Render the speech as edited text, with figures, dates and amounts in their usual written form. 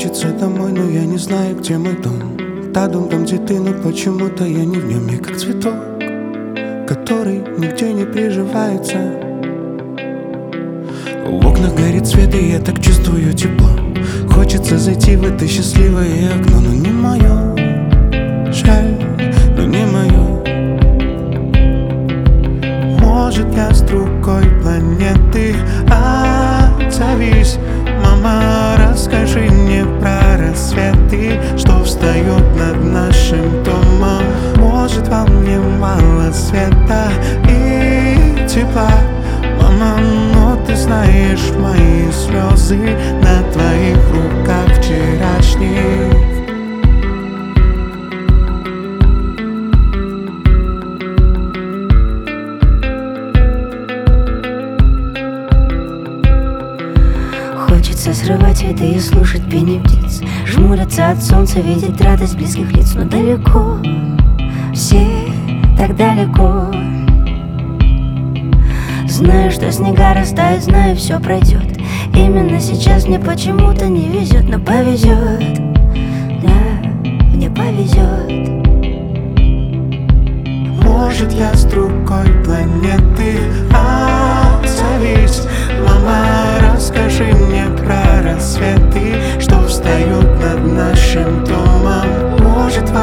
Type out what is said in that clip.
хочется домой, но я не знаю, где мой дом. Та дом там, где ты, но почему-то я не в нем. Я как цветок, который нигде не приживается. В окнах горит свет, и я так чувствую тепло. Хочется зайти в это счастливое окно, но не мое. Жаль, но не мое. Может, я с другой планеты. Отзовись, мама, расскажи мне про рассветы, что встают над нашим домом. Может, во мне мало света и тепла, мама, но ты знаешь мои слезы на твоих руках вчерашних. Хочется срывать виды и слушать пение птиц, жмуриться от солнца, видеть радость близких лиц. Но далеко, все так далеко. Знаю, что снега растают, знаю, все пройдет. Именно сейчас мне почему-то не везет, но повезет. Да, мне повезет. Может, я с другой планеты. Отзовись, мама, расскажи мне про рассветы, что встают над нашим домом. Может,